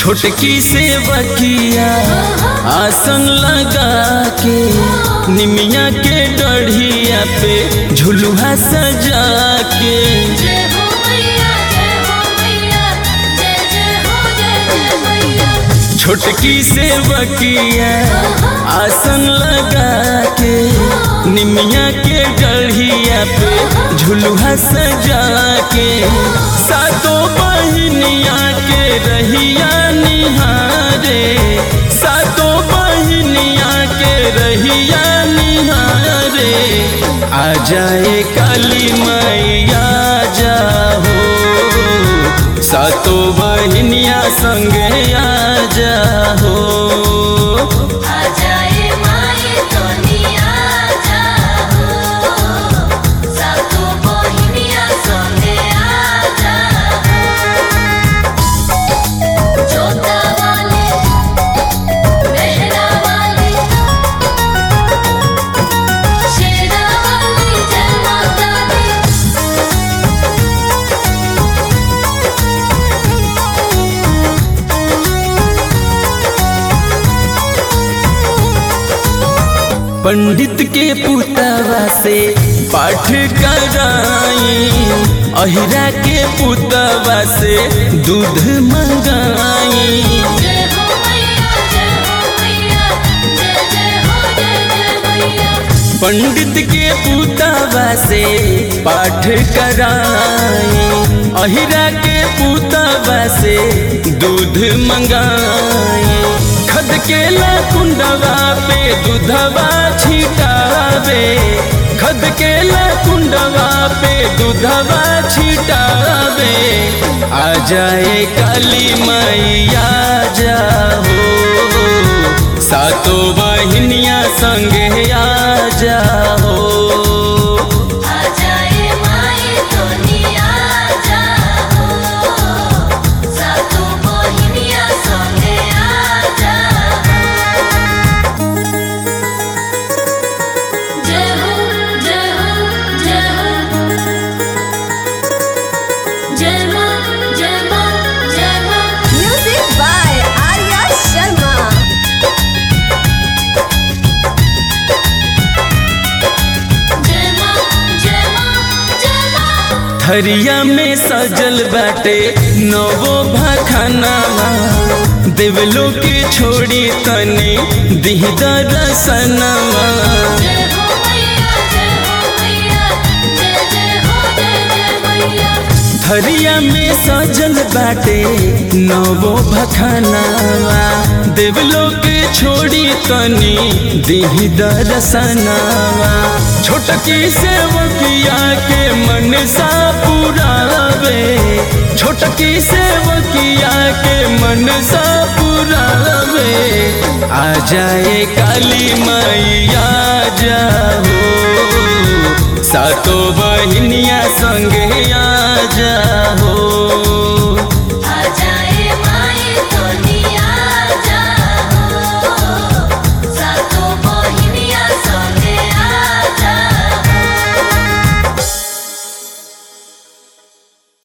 छोटकी से बकिया आसन लगा के निमिया के डढ़िया पे झुलुहा सजा के छोटकी से बकिया आसन लगा के निमिया के डढ़िया पे झुलुहा सजा के सातों बहनिया के रहिया निहारे सातों बहनिया के रहिया निहारे आ जाए काली मैया जाहो सातों बहनिया संगे आ जाहो पंडित के पुतवा से पाठ कराई अहिरा के पुतवा से दूध मंगाई पंडित के पुतवा से पाठ कराई अहिरा के पुतवा से दूध मंगाई खद के कुंडवा पे दूधवा छिटावे खद के कुंडवा पे दूधवा छिटावे आ जाए काली मैया जाहो सातों बहनिया संगे आ जाहो थरिया में सजल बाटे नवो भाखनावा देवलो के छोड़ी तनी दिह दरसनवा थरिया में सजल बाटे नवो भाखनावा देवलो के छोड़ी तनी दिह दरसनवा छोटकी सेवकिया के मन सा पुरावे छोटकी सेवकिया के मन सा पुरावे आ जाए काली मैया जाहो सातों बहनिया संगे आ जाहो।